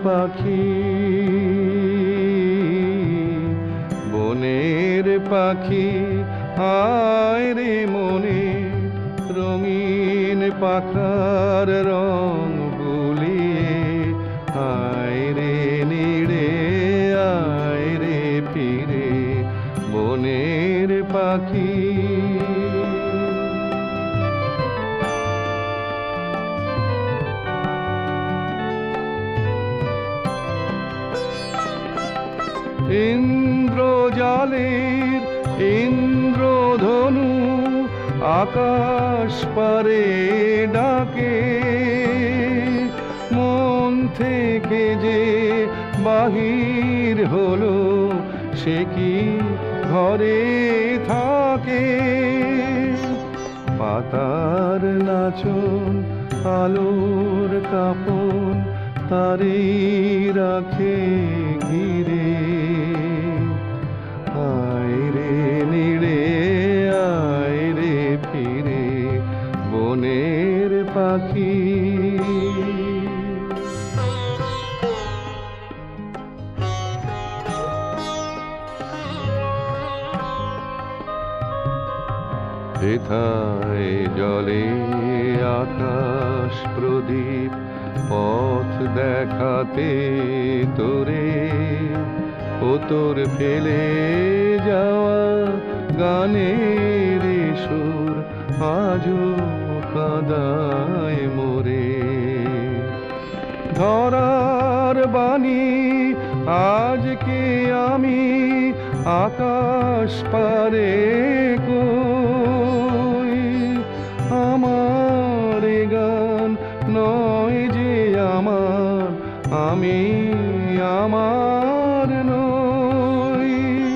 পাখি, বনের পাখি, আয় রে মনে, রঙিন পাখার রং বুলিয়ে, আয় রে নিড়ে, আয় রে ফিরে, বনের পাখি। ইন্দ্রজালের ইন্দ্রধনু আকাশ পারে ডাকে, মন থেকে যে বাহির হলো সে কি ঘরে থাকে। পাতার নাচন, আলোর কাপন, তারি রাখে ঘিরে, আয় রে নিড়ে, আয় রে ফিরে, বনের পাখি। হেথায় জলে আকাশ প্রদীপ, পথ দেখাতে তোরে, ও তোর ফেলে যাওয়া গানের সুর আজও কাঁদায় মোরে। ধরার বাণী আজকে আমি আকাশ পারে কই, আমার গান নয় যে আমার, আমি আমার নই।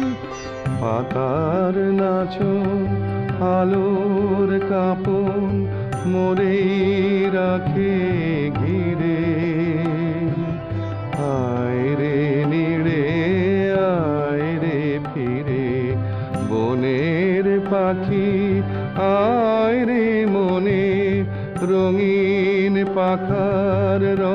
পাতার নাচন, আলোর কাপন, মোরেই রাখে ঘিরে, আয় রে নিড়ে, আয় রে ফিরে, বনের পাখি, আয় রে মনে, রঙিন পাখার